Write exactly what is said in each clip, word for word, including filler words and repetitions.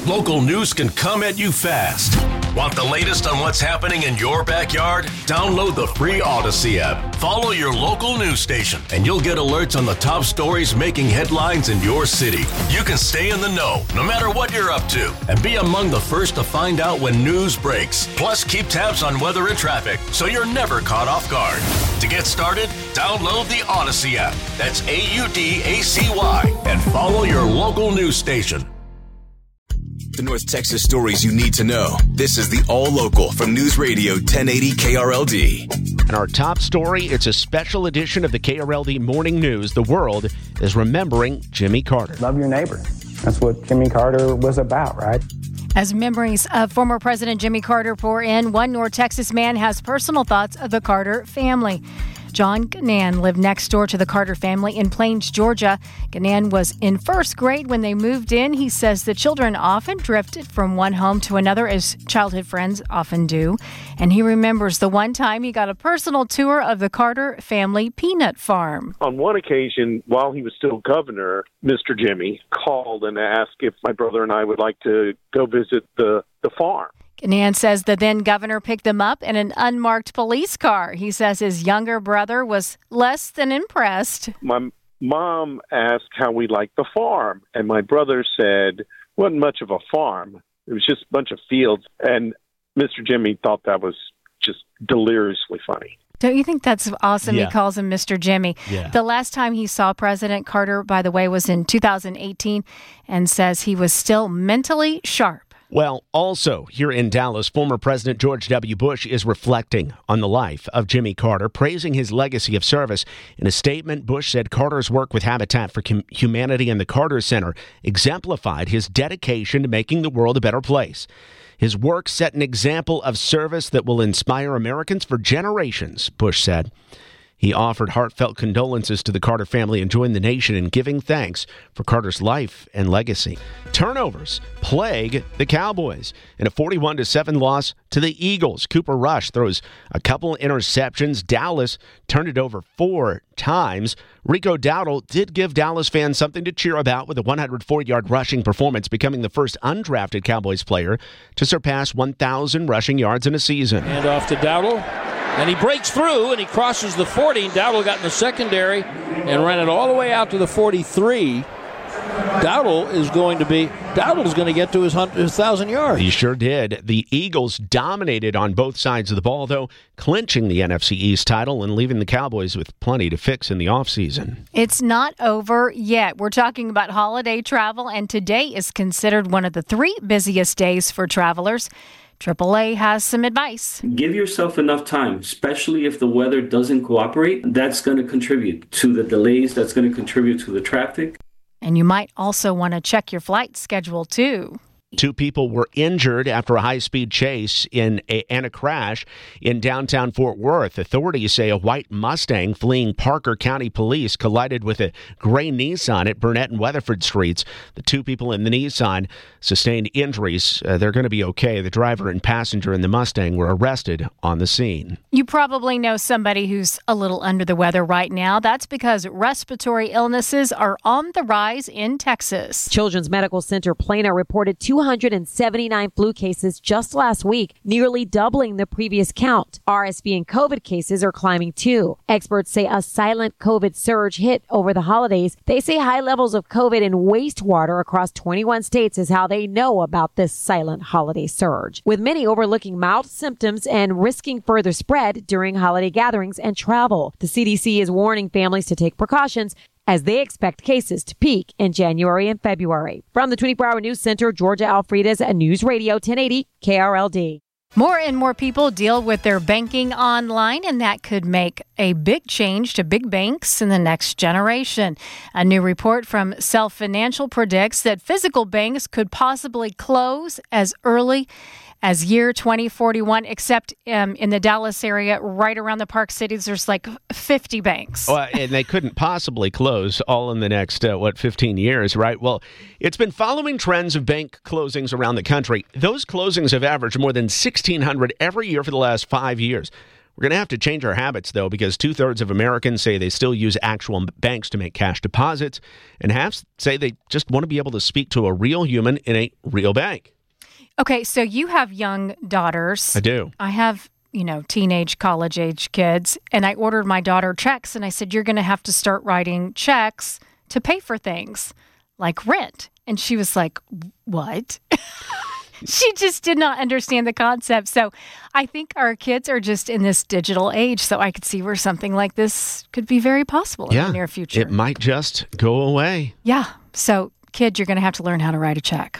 Local news can come at you fast. Want the latest on what's happening in your backyard? Download the free Odyssey app. Follow your local news station, and you'll get alerts on the top stories making headlines in your city. You can stay in the know, no matter what you're up to, and be among the first to find out when news breaks. Plus, keep tabs on weather and traffic, so you're never caught off guard. To get started, download the Odyssey app. That's A U D A C Y, and follow your local news station. The North Texas stories you need to know. This is the All Local from News Radio ten eighty K R L D. And our top story, it's a special edition of the K R L D Morning News. The world is remembering Jimmy Carter. Love your neighbor. That's what Jimmy Carter was about, right? As memories of former President Jimmy Carter pour in, one North Texas man has personal thoughts of the Carter family. John Gannan lived next door to the Carter family in Plains, Georgia. Gannan was in first grade when they moved in. He says the children often drifted from one home to another, as childhood friends often do. And he remembers the one time he got a personal tour of the Carter family peanut farm. On one occasion, while he was still governor, Mister Jimmy called and asked if my brother and I would like to go visit the, the farm. Gannan says the then governor picked them up in an unmarked police car. He says his younger brother was less than impressed. My mom asked how we liked the farm, and my brother said it wasn't much of a farm. It was just a bunch of fields, and Mister Jimmy thought that was just deliriously funny. Don't you think that's awesome? Yeah. He calls him Mister Jimmy. Yeah. The last time he saw President Carter, by the way, was in two thousand eighteen, and says he was still mentally sharp. Well, also here in Dallas, former President George W. Bush is reflecting on the life of Jimmy Carter, praising his legacy of service. In a statement, Bush said Carter's work with Habitat for Humanity and the Carter Center exemplified his dedication to making the world a better place. His work set an example of service that will inspire Americans for generations, Bush said. He offered heartfelt condolences to the Carter family and joined the nation in giving thanks for Carter's life and legacy. Turnovers plague the Cowboys in a forty-one to seven loss to the Eagles. Cooper Rush throws a couple interceptions. Dallas turned it over four times. Rico Dowdle did give Dallas fans something to cheer about with a one hundred four-yard rushing performance, becoming the first undrafted Cowboys player to surpass one thousand rushing yards in a season. Hand off to Dowdle. And he breaks through, and he crosses the forty. Dowdle got in the secondary and ran it all the way out to the forty-three. Dowdle is going to be Dowdle is going to get to his one thousand yards. He sure did. The Eagles dominated on both sides of the ball, though, clinching the N F C East title and leaving the Cowboys with plenty to fix in the offseason. It's not over yet. We're talking about holiday travel, and today is considered one of the three busiest days for travelers. triple A has some advice. Give yourself enough time, especially if the weather doesn't cooperate. That's going to contribute to the delays. That's going to contribute to the traffic. And you might also want to check your flight schedule, too. Two people were injured after a high-speed chase in a, and a crash in downtown Fort Worth. Authorities say a white Mustang fleeing Parker County Police collided with a gray Nissan at Burnett and Weatherford Streets. The two people in the Nissan sustained injuries. Uh, they're going to be okay. The driver and passenger in the Mustang were arrested on the scene. You probably know somebody who's a little under the weather right now. That's because respiratory illnesses are on the rise in Texas. Children's Medical Center Plano reported two hundred seventy-nine flu cases just last week, nearly doubling the previous count. R S V and COVID cases are climbing too. Experts say a silent COVID surge hit over the holidays. They say high levels of COVID in wastewater across twenty-one states is how they know about this silent holiday surge, with many overlooking mild symptoms and risking further spread during holiday gatherings and travel. The C D C is warning families to take precautions as they expect cases to peak in January and February. From the twenty-four hour News Center, Georgia Alfredas, News Radio ten eighty K R L D. More and more people deal with their banking online, and that could make a big change to big banks in the next generation. A new report from Self Financial predicts that physical banks could possibly close as early as year twenty forty-one, except um, in the Dallas area, right around the Park Cities, there's like fifty banks. Well, and they couldn't possibly close all in the next, uh, what, fifteen years, right? Well, it's been following trends of bank closings around the country. Those closings have averaged more than sixteen hundred every year for the last five years. We're going to have to change our habits, though, because two-thirds of Americans say they still use actual banks to make cash deposits, and half say they just want to be able to speak to a real human in a real bank. Okay, so you have young daughters. I do. I have, you know, teenage, college-age kids, and I ordered my daughter checks, and I said, you're going to have to start writing checks to pay for things like rent. And she was like, what? She just did not understand the concept. So I think our kids are just in this digital age. So I could see where something like this could be very possible yeah, in the near future. It might just go away. Yeah. So, kid, you're going to have to learn how to write a check.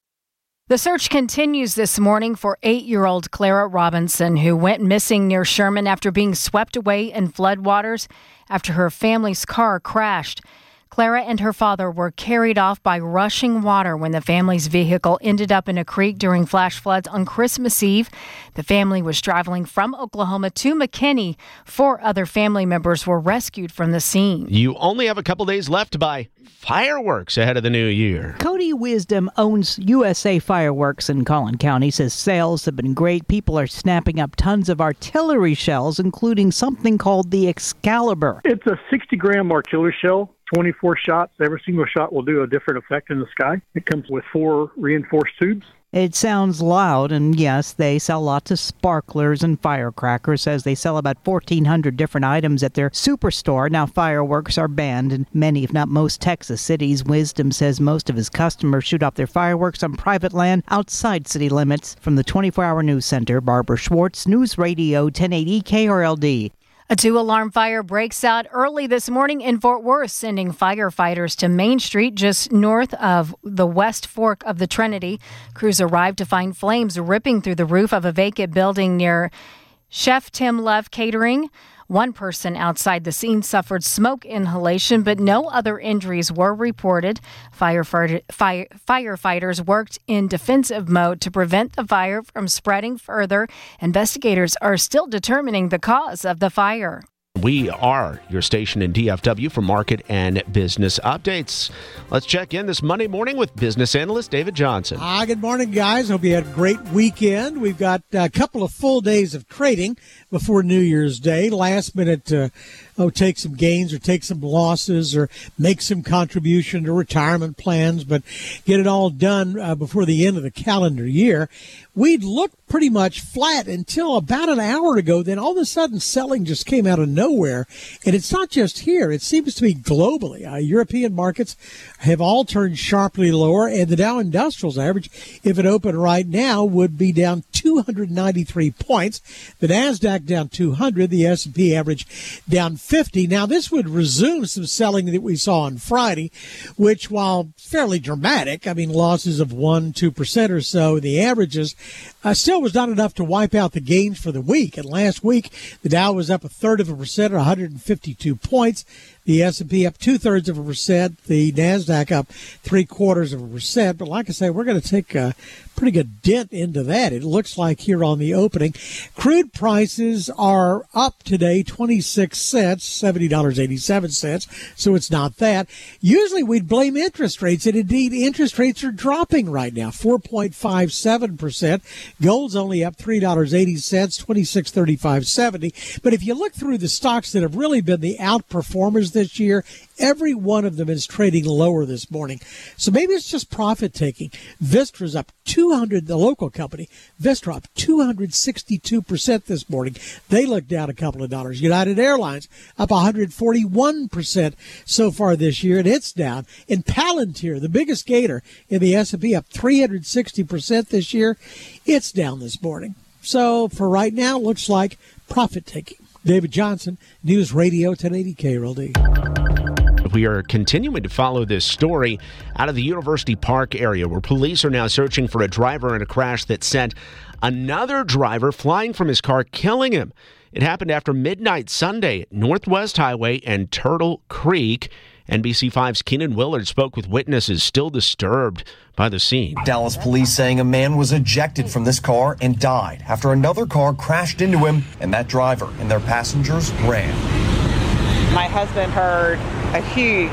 The search continues this morning for eight-year-old Clara Robinson, who went missing near Sherman after being swept away in floodwaters after her family's car crashed. Clara and her father were carried off by rushing water when the family's vehicle ended up in a creek during flash floods on Christmas Eve. The family was traveling from Oklahoma to McKinney. Four other family members were rescued from the scene. You only have a couple days left to buy fireworks ahead of the new year. Cody Wisdom owns U S A Fireworks in Collin County, says sales have been great. People are snapping up tons of artillery shells, including something called the Excalibur. It's a sixty gram artillery shell. twenty-four shots. Every single shot will do a different effect in the sky. It comes with four reinforced tubes. It sounds loud, and yes, they sell lots of sparklers and firecrackers. Says they sell about fourteen hundred different items at their superstore. Now, fireworks are banned in many, if not most, Texas cities. Wisdom says most of his customers shoot off their fireworks on private land outside city limits. From the twenty-four hour News Center, Barbara Schwartz, News Radio ten eighty K R L D. A two-alarm fire breaks out early this morning in Fort Worth, sending firefighters to Main Street just north of the West Fork of the Trinity. Crews arrived to find flames ripping through the roof of a vacant building near Chef Tim Love Catering. One person outside the scene suffered smoke inhalation, but no other injuries were reported. Firefighter, fire, firefighters worked in defensive mode to prevent the fire from spreading further. Investigators are still determining the cause of the fire. We are your station in D F W for market and business updates. Let's check in this Monday morning with business analyst David Johnson. Ah, good morning, guys. Hope you had a great weekend. We've got a couple of full days of trading before New Year's Day. Last minute to oh, take some gains or take some losses or make some contribution to retirement plans, but get it all done uh, before the end of the calendar year. We'd looked pretty much flat until about an hour ago. Then all of a sudden, selling just came out of nowhere. And it's not just here. It seems to be globally. Uh, European markets have all turned sharply lower, and the Dow Industrials average, if it opened right now, would be down two hundred ninety-three points. The NASDAQ down two hundred. The S and P average down fifty. Now, this would resume some selling that we saw on Friday, which, while fairly dramatic, I mean, losses of one, two percent or so, the averages, Uh, still was not enough to wipe out the gains for the week. And last week, the Dow was up a third of a percent, or one hundred fifty-two points. The S and P up two-thirds of a percent. The NASDAQ up three-quarters of a percent. But like I say, we're going to take a pretty good dent into that, it looks like, here on the opening. Crude prices are up today twenty-six cents, seventy dollars and eighty-seven cents, so it's not that. Usually we'd blame interest rates, and indeed interest rates are dropping right now, four point five seven percent. Gold's only up three dollars and eighty cents, twenty-six thirty-five seventy. But if you look through the stocks that have really been the outperformers this year, every one of them is trading lower this morning. So maybe it's just profit taking. Vistra's up two hundred, the local company, Vistra up two hundred sixty-two percent this morning. They look down a couple of dollars. United Airlines up one hundred forty-one percent so far this year, and it's down. And Palantir, the biggest gainer in the S and P, up three hundred sixty percent this year. It's down this morning. So for right now, it looks like profit taking. David Johnson, News Radio ten eighty K R L D. We are continuing to follow this story out of the University Park area, where police are now searching for a driver in a crash that sent another driver flying from his car, killing him. It happened after midnight Sunday at Northwest Highway and Turtle Creek. N B C five's Keenan Willard spoke with witnesses still disturbed by the scene. Dallas police saying a man was ejected from this car and died after another car crashed into him, and that driver and their passengers ran. My husband heard a huge,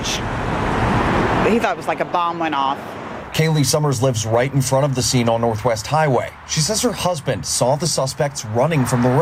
he thought it was like a bomb went off. Kaylee Summers lives right in front of the scene on Northwest Highway. She says her husband saw the suspects running from the wreck.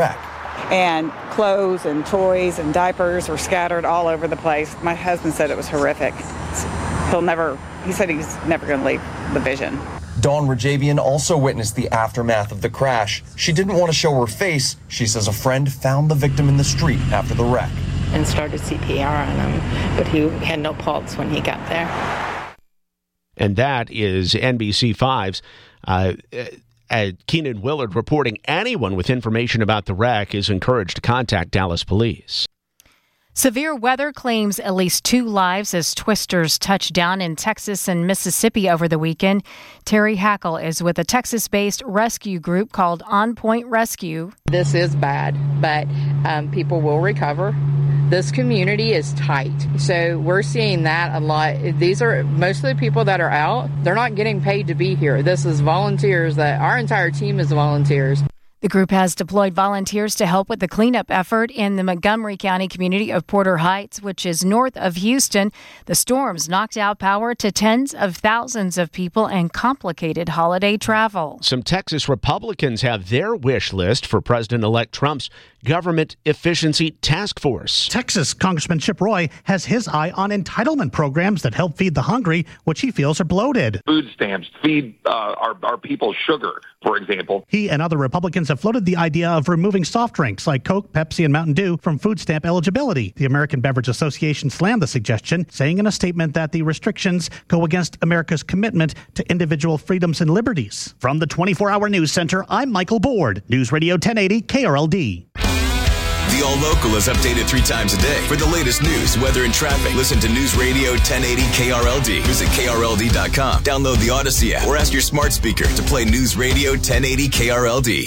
and clothes and toys and diapers were scattered all over the place. My husband said it was horrific. He'll never, he said he's never going to leave the vision. Dawn Rajabian also witnessed the aftermath of the crash. She didn't want to show her face. She says a friend found the victim in the street after the wreck and started C P R on him, but he had no pulse when he got there. And that is N B C five's uh, uh, Keenan Willard reporting. Anyone with information about the wreck is encouraged to contact Dallas police. Severe weather claims at least two lives as twisters touched down in Texas and Mississippi over the weekend. Terry Hackle is with a Texas-based rescue group called On Point Rescue. This is bad, but um, people will recover. This community is tight, so we're seeing that a lot. These are most of the people that are out. They're not getting paid to be here. This is volunteers. That our entire team is volunteers. The group has deployed volunteers to help with the cleanup effort in the Montgomery County community of Porter Heights, which is north of Houston. The storms knocked out power to tens of thousands of people and complicated holiday travel. Some Texas Republicans have their wish list for President-elect Trump's Government Efficiency Task Force. Texas Congressman Chip Roy has his eye on entitlement programs that help feed the hungry, which he feels are bloated. Food stamps feed uh, our, our people sugar, for example. He and other Republicans have floated the idea of removing soft drinks like Coke, Pepsi, and Mountain Dew from food stamp eligibility. The American Beverage Association slammed the suggestion, saying in a statement that the restrictions go against America's commitment to individual freedoms and liberties. From the twenty-four hour News Center, I'm Michael Board, News Radio ten eighty K R L D. The All Local is updated three times a day. For the latest news, weather, and traffic, listen to News Radio ten eighty K R L D. Visit K R L D dot com. Download the Odyssey app or ask your smart speaker to play News Radio ten eighty K R L D.